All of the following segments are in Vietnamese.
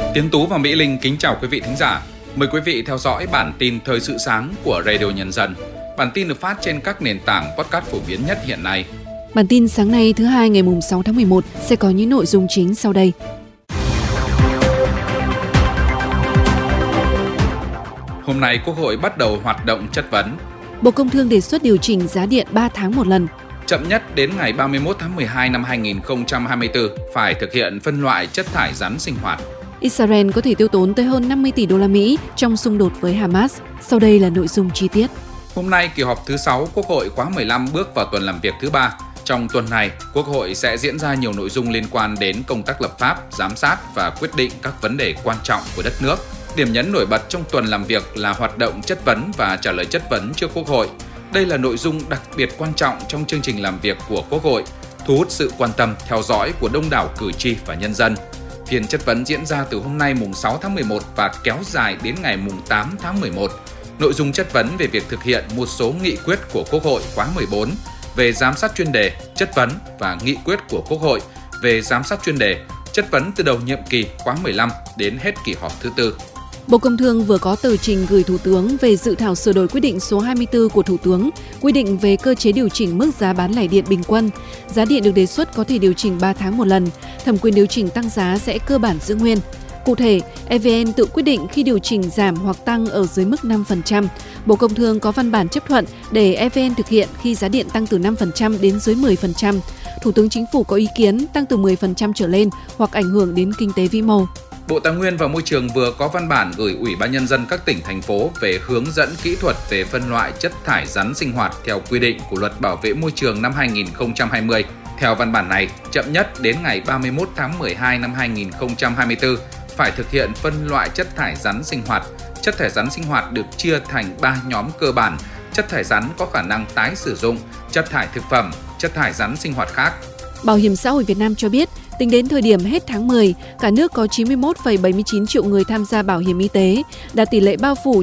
Tiến Tú và Mỹ Linh kính chào quý vị thính giả. Mời quý vị theo dõi bản tin Thời sự sáng của Radio Nhân dân. Bản tin được phát trên các nền tảng podcast phổ biến nhất hiện nay. Bản tin sáng nay thứ Hai ngày 6 tháng 11 sẽ có những nội dung chính sau đây. Hôm nay Quốc hội bắt đầu hoạt động chất vấn. Bộ Công Thương đề xuất điều chỉnh giá điện 3 tháng một lần. Chậm nhất đến ngày 31 tháng 12 năm 2024 phải thực hiện phân loại chất thải rắn sinh hoạt. Israel có thể tiêu tốn tới hơn 50 tỷ đô la Mỹ trong xung đột với Hamas. Sau đây là nội dung chi tiết. Hôm nay, kỳ họp thứ 6 Quốc hội khóa 15 bước vào tuần làm việc thứ 3. Trong tuần này, Quốc hội sẽ diễn ra nhiều nội dung liên quan đến công tác lập pháp, giám sát và quyết định các vấn đề quan trọng của đất nước. Điểm nhấn nổi bật trong tuần làm việc là hoạt động chất vấn và trả lời chất vấn trước Quốc hội. Đây là nội dung đặc biệt quan trọng trong chương trình làm việc của Quốc hội, thu hút sự quan tâm, theo dõi của đông đảo cử tri và nhân dân. Phiên chất vấn diễn ra từ hôm nay mùng 6 tháng 11 và kéo dài đến ngày mùng 8 tháng 11. Nội dung chất vấn về việc thực hiện một số nghị quyết của Quốc hội khóa 14 về giám sát chuyên đề, chất vấn và nghị quyết của Quốc hội về giám sát chuyên đề, chất vấn từ đầu nhiệm kỳ khóa 15 đến hết kỳ họp thứ 4. Bộ Công Thương vừa có tờ trình gửi Thủ tướng về dự thảo sửa đổi quyết định số 24 của Thủ tướng, quy định về cơ chế điều chỉnh mức giá bán lẻ điện bình quân. Giá điện được đề xuất có thể điều chỉnh 3 tháng một lần, thẩm quyền điều chỉnh tăng giá sẽ cơ bản giữ nguyên. Cụ thể, EVN tự quyết định khi điều chỉnh giảm hoặc tăng ở dưới mức 5%. Bộ Công Thương có văn bản chấp thuận để EVN thực hiện khi giá điện tăng từ 5% đến dưới 10%. Thủ tướng Chính phủ có ý kiến tăng từ 10% trở lên hoặc ảnh hưởng đến kinh tế vĩ mô. Bộ Tài nguyên và Môi trường vừa có văn bản gửi Ủy ban Nhân dân các tỉnh, thành phố về hướng dẫn kỹ thuật về phân loại chất thải rắn sinh hoạt theo quy định của Luật Bảo vệ Môi trường năm 2020. Theo văn bản này, chậm nhất đến ngày 31 tháng 12 năm 2024 phải thực hiện phân loại chất thải rắn sinh hoạt. Chất thải rắn sinh hoạt được chia thành 3 nhóm cơ bản: chất thải rắn có khả năng tái sử dụng, chất thải thực phẩm, chất thải rắn sinh hoạt khác. Bảo hiểm xã hội Việt Nam cho biết, tính đến thời điểm hết tháng 10, cả nước có 91,79 triệu người tham gia bảo hiểm y tế, đạt tỷ lệ bao phủ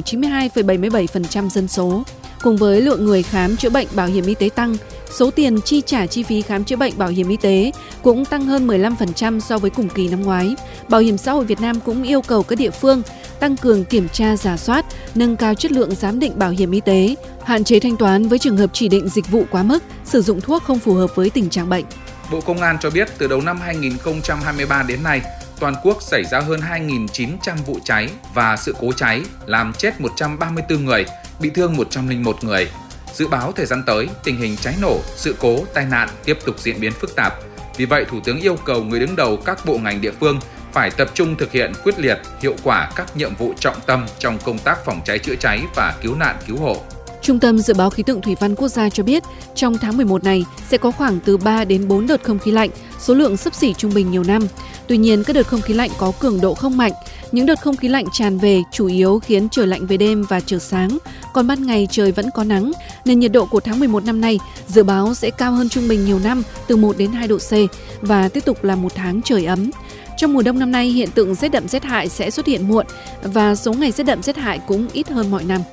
92,77% dân số. Cùng với lượng người khám chữa bệnh bảo hiểm y tế tăng, số tiền chi trả chi phí khám chữa bệnh bảo hiểm y tế cũng tăng hơn 15% so với cùng kỳ năm ngoái. Bảo hiểm xã hội Việt Nam cũng yêu cầu các địa phương tăng cường kiểm tra rà soát, nâng cao chất lượng giám định bảo hiểm y tế, hạn chế thanh toán với trường hợp chỉ định dịch vụ quá mức, sử dụng thuốc không phù hợp với tình trạng bệnh. Bộ Công an cho biết từ đầu năm 2023 đến nay, toàn quốc xảy ra hơn 2.900 vụ cháy và sự cố cháy, làm chết 134 người, bị thương 101 người. Dự báo thời gian tới, tình hình cháy nổ, sự cố, tai nạn tiếp tục diễn biến phức tạp. Vì vậy, Thủ tướng yêu cầu người đứng đầu các bộ ngành địa phương phải tập trung thực hiện quyết liệt, hiệu quả các nhiệm vụ trọng tâm trong công tác phòng cháy chữa cháy và cứu nạn cứu hộ. Trung tâm Dự báo Khí tượng Thủy văn Quốc gia cho biết, trong tháng 11 này sẽ có khoảng từ 3 đến 4 đợt không khí lạnh, số lượng xấp xỉ trung bình nhiều năm. Tuy nhiên, các đợt không khí lạnh có cường độ không mạnh. Những đợt không khí lạnh tràn về chủ yếu khiến trời lạnh về đêm và trời sáng, còn ban ngày trời vẫn có nắng, nên nhiệt độ của tháng 11 năm nay dự báo sẽ cao hơn trung bình nhiều năm từ 1 đến 2 độ C và tiếp tục là một tháng trời ấm. Trong mùa đông năm nay, hiện tượng rét đậm rét hại sẽ xuất hiện muộn và số ngày rét đậm rét hại cũng ít hơn mọi năm.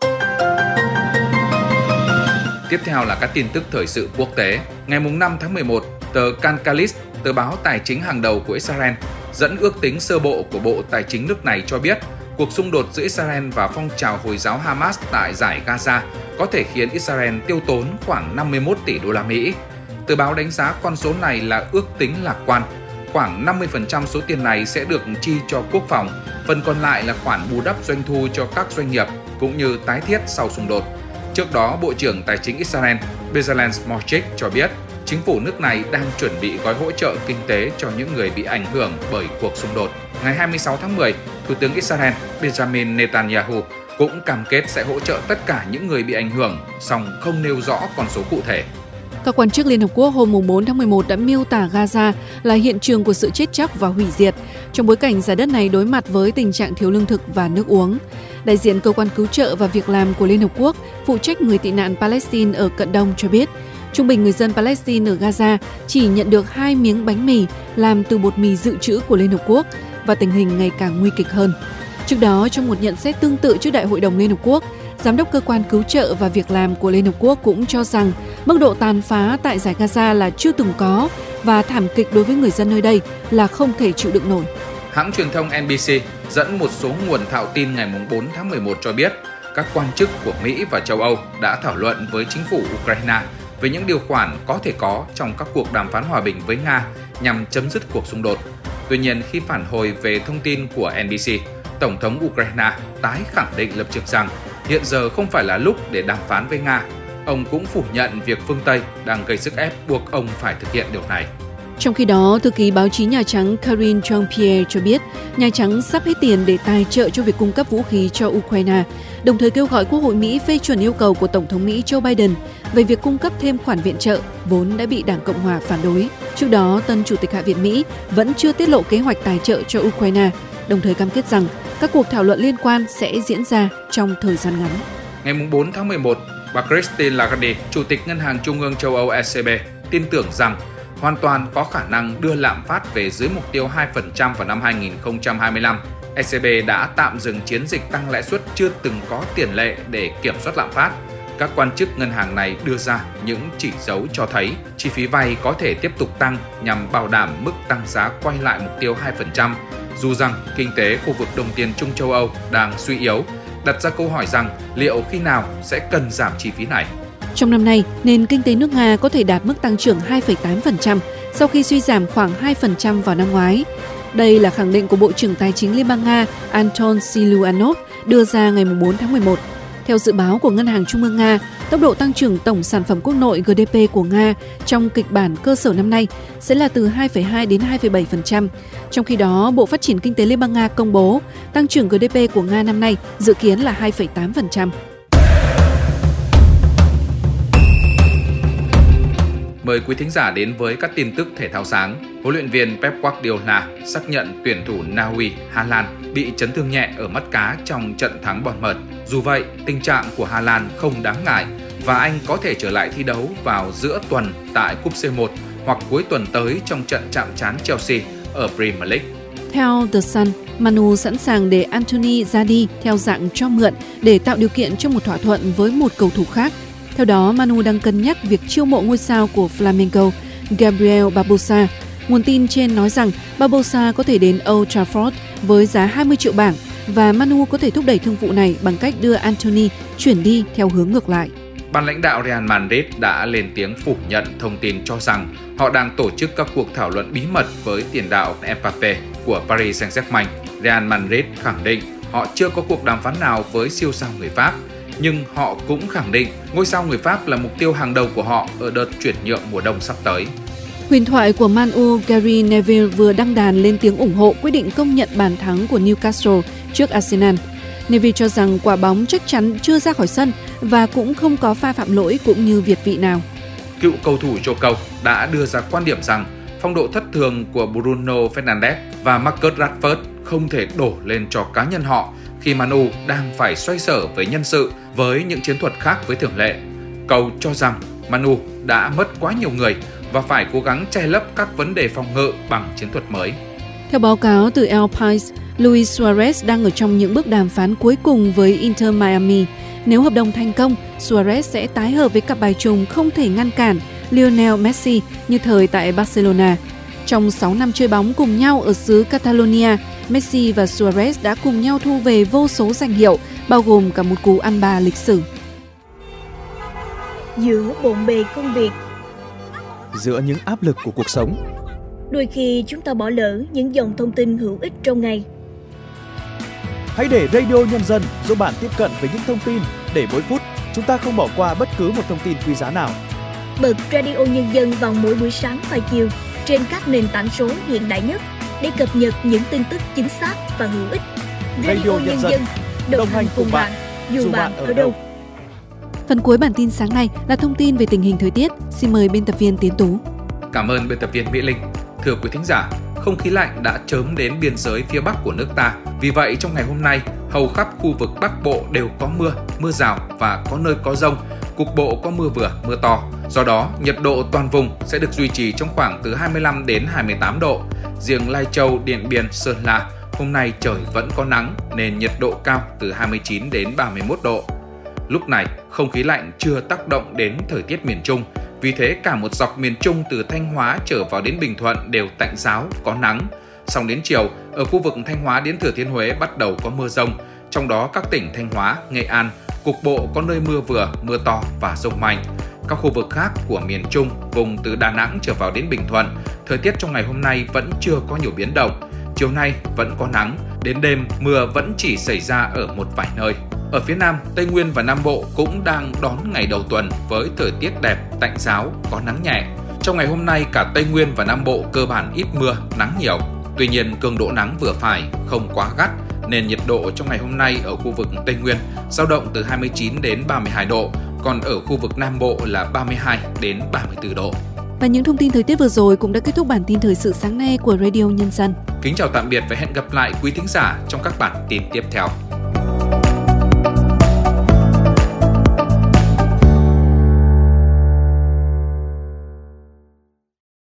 Tiếp theo là các tin tức thời sự quốc tế. Ngày 5 tháng 11, tờ Kankalis, tờ báo tài chính hàng đầu của Israel, dẫn ước tính sơ bộ của Bộ Tài chính nước này cho biết cuộc xung đột giữa Israel và phong trào Hồi giáo Hamas tại dải Gaza có thể khiến Israel tiêu tốn khoảng 51 tỷ đô la Mỹ. Tờ báo đánh giá con số này là ước tính lạc quan. Khoảng 50% số tiền này sẽ được chi cho quốc phòng, phần còn lại là khoản bù đắp doanh thu cho các doanh nghiệp cũng như tái thiết sau xung đột. Trước đó, Bộ trưởng Tài chính Israel Bezalel Smotrich cho biết chính phủ nước này đang chuẩn bị gói hỗ trợ kinh tế cho những người bị ảnh hưởng bởi cuộc xung đột. Ngày 26 tháng 10, Thủ tướng Israel Benjamin Netanyahu cũng cam kết sẽ hỗ trợ tất cả những người bị ảnh hưởng, song không nêu rõ con số cụ thể. Các quan chức Liên Hợp Quốc hôm 4 tháng 11 đã miêu tả Gaza là hiện trường của sự chết chóc và hủy diệt, trong bối cảnh giải đất này đối mặt với tình trạng thiếu lương thực và nước uống. Đại diện Cơ quan Cứu trợ và Việc làm của Liên Hợp Quốc phụ trách người tị nạn Palestine ở Cận Đông cho biết, trung bình người dân Palestine ở Gaza chỉ nhận được 2 miếng bánh mì làm từ bột mì dự trữ của Liên Hợp Quốc và tình hình ngày càng nguy kịch hơn. Trước đó, trong một nhận xét tương tự trước Đại hội đồng Liên Hợp Quốc, Giám đốc Cơ quan Cứu trợ và Việc làm của Liên Hợp Quốc cũng cho rằng mức độ tàn phá tại dải Gaza là chưa từng có và thảm kịch đối với người dân nơi đây là không thể chịu đựng nổi. Hãng truyền thông NBC dẫn một số nguồn thạo tin ngày 4 tháng 11 cho biết các quan chức của Mỹ và châu Âu đã thảo luận với chính phủ Ukraine về những điều khoản có thể có trong các cuộc đàm phán hòa bình với Nga nhằm chấm dứt cuộc xung đột. Tuy nhiên, khi phản hồi về thông tin của NBC, Tổng thống Ukraine tái khẳng định lập trường rằng hiện giờ không phải là lúc để đàm phán với Nga. Ông cũng phủ nhận việc phương Tây đang gây sức ép buộc ông phải thực hiện điều này. Trong khi đó, thư ký báo chí Nhà Trắng Karine Jean-Pierre cho biết Nhà Trắng sắp hết tiền để tài trợ cho việc cung cấp vũ khí cho Ukraine, đồng thời kêu gọi Quốc hội Mỹ phê chuẩn yêu cầu của Tổng thống Mỹ Joe Biden về việc cung cấp thêm khoản viện trợ vốn đã bị Đảng Cộng hòa phản đối. Trước đó, tân Chủ tịch Hạ viện Mỹ vẫn chưa tiết lộ kế hoạch tài trợ cho Ukraine, đồng thời cam kết rằng các cuộc thảo luận liên quan sẽ diễn ra trong thời gian ngắn. Ngày 4 tháng 11, bà Christine Lagarde, Chủ tịch Ngân hàng Trung ương châu Âu ECB, tin tưởng rằng hoàn toàn có khả năng đưa lạm phát về dưới mục tiêu 2% vào năm 2025. ECB đã tạm dừng chiến dịch tăng lãi suất chưa từng có tiền lệ để kiểm soát lạm phát. Các quan chức ngân hàng này đưa ra những chỉ dấu cho thấy chi phí vay có thể tiếp tục tăng nhằm bảo đảm mức tăng giá quay lại mục tiêu 2%, dù rằng kinh tế khu vực đồng tiền chung châu Âu đang suy yếu, đặt ra câu hỏi rằng liệu khi nào sẽ cần giảm chi phí này. Trong năm nay, nền kinh tế nước Nga có thể đạt mức tăng trưởng 2,8% sau khi suy giảm khoảng 2% vào năm ngoái. Đây là khẳng định của Bộ trưởng Tài chính Liên bang Nga Anton Siluanov đưa ra ngày 4 tháng 11. Theo dự báo của Ngân hàng Trung ương Nga, tốc độ tăng trưởng tổng sản phẩm quốc nội GDP của Nga trong kịch bản cơ sở năm nay sẽ là từ 2,2 đến 2,7%. Trong khi đó, Bộ Phát triển Kinh tế Liên bang Nga công bố tăng trưởng GDP của Nga năm nay dự kiến là 2,8%. Mời quý thính giả đến với các tin tức thể thao sáng. Huấn luyện viên Pep Guardiola xác nhận tuyển thủ Na Uy, Hà Lan bị chấn thương nhẹ ở mắt cá trong trận thắng Bournemouth. Dù vậy, tình trạng của Hà Lan không đáng ngại và anh có thể trở lại thi đấu vào giữa tuần tại Cúp C1 hoặc cuối tuần tới trong trận chạm trán Chelsea ở Premier League. Theo The Sun, Manu sẵn sàng để Anthony ra đi theo dạng cho mượn để tạo điều kiện cho một thỏa thuận với một cầu thủ khác. Theo đó, Manu đang cân nhắc việc chiêu mộ ngôi sao của Flamengo, Gabriel Barbosa. Nguồn tin trên nói rằng Barbosa có thể đến Old Trafford với giá 20 triệu bảng và Manu có thể thúc đẩy thương vụ này bằng cách đưa Anthony chuyển đi theo hướng ngược lại. Ban lãnh đạo Real Madrid đã lên tiếng phủ nhận thông tin cho rằng họ đang tổ chức các cuộc thảo luận bí mật với tiền đạo Mbappé của Paris Saint-Germain. Real Madrid khẳng định họ chưa có cuộc đàm phán nào với siêu sao người Pháp, nhưng họ cũng khẳng định ngôi sao người Pháp là mục tiêu hàng đầu của họ ở đợt chuyển nhượng mùa đông sắp tới. Huyền thoại của Man U Gary Neville vừa đăng đàn lên tiếng ủng hộ quyết định công nhận bàn thắng của Newcastle trước Arsenal. Neville cho rằng quả bóng chắc chắn chưa ra khỏi sân và cũng không có pha phạm lỗi cũng như việt vị nào. Cựu cầu thủ Joe đã đưa ra quan điểm rằng phong độ thất thường của Bruno Fernandes và Marcus Rashford không thể đổ lên cho cá nhân họ khi Man U đang phải xoay sở với nhân sự với những chiến thuật khác với thường lệ. Cậu cho rằng Man U đã mất quá nhiều người và phải cố gắng che lấp các vấn đề phòng ngự bằng chiến thuật mới. Theo báo cáo từ El Pais, Luis Suarez đang ở trong những bước đàm phán cuối cùng với Inter Miami. Nếu hợp đồng thành công, Suarez sẽ tái hợp với cặp bài trùng không thể ngăn cản Lionel Messi như thời tại Barcelona. Trong 6 năm chơi bóng cùng nhau ở xứ Catalonia, Messi và Suarez đã cùng nhau thu về vô số danh hiệu, bao gồm cả một cú ăn ba lịch sử. Giữa bộn bề công việc, giữa những áp lực của cuộc sống, đôi khi chúng ta bỏ lỡ những dòng thông tin hữu ích trong ngày. Hãy để Radio Nhân dân giúp bạn tiếp cận với những thông tin để mỗi phút chúng ta không bỏ qua bất cứ một thông tin quý giá nào. Bật Radio Nhân dân vào mỗi buổi sáng và chiều trên các nền tảng số hiện đại nhất để cập nhật những tin tức chính xác và hữu ích. Radio Nhân dân đồng hành cùng bạn dù bạn ở đâu. Phần cuối bản tin sáng nay là thông tin về tình hình thời tiết. Xin mời biên tập viên Tiến Tú. Cảm ơn biên tập viên Mỹ Linh. Thưa quý thính giả, không khí lạnh đã chớm đến biên giới phía Bắc của nước ta. Vì vậy, trong ngày hôm nay, hầu khắp khu vực Bắc Bộ đều có mưa, mưa rào và có nơi có dông. Cục bộ có mưa vừa, mưa to. Do đó, nhiệt độ toàn vùng sẽ được duy trì trong khoảng từ 25 đến 28 độ. Riêng Lai Châu, Điện Biên, Sơn La, hôm nay trời vẫn có nắng nên nhiệt độ cao từ 29 đến 31 độ. Lúc này, không khí lạnh chưa tác động đến thời tiết miền Trung. Vì thế, cả một dọc miền Trung từ Thanh Hóa trở vào đến Bình Thuận đều tạnh ráo, có nắng. Xong đến chiều, ở khu vực Thanh Hóa đến Thừa Thiên Huế bắt đầu có mưa rông, trong đó các tỉnh Thanh Hóa, Nghệ An, cục bộ có nơi mưa vừa, mưa to và dông mạnh. Các khu vực khác của miền Trung, vùng từ Đà Nẵng trở vào đến Bình Thuận, thời tiết trong ngày hôm nay vẫn chưa có nhiều biến động. Chiều nay vẫn có nắng, đến đêm mưa vẫn chỉ xảy ra ở một vài nơi. Ở phía Nam, Tây Nguyên và Nam Bộ cũng đang đón ngày đầu tuần với thời tiết đẹp, tạnh ráo, có nắng nhẹ. Trong ngày hôm nay, cả Tây Nguyên và Nam Bộ cơ bản ít mưa, nắng nhiều. Tuy nhiên, cường độ nắng vừa phải, không quá gắt, nên nhiệt độ trong ngày hôm nay ở khu vực Tây Nguyên dao động từ 29 đến 32 độ, còn ở khu vực Nam Bộ là 32 đến 34 độ. Và những thông tin thời tiết vừa rồi cũng đã kết thúc bản tin thời sự sáng nay của Radio Nhân dân. Kính chào tạm biệt và hẹn gặp lại quý thính giả trong các bản tin tiếp theo.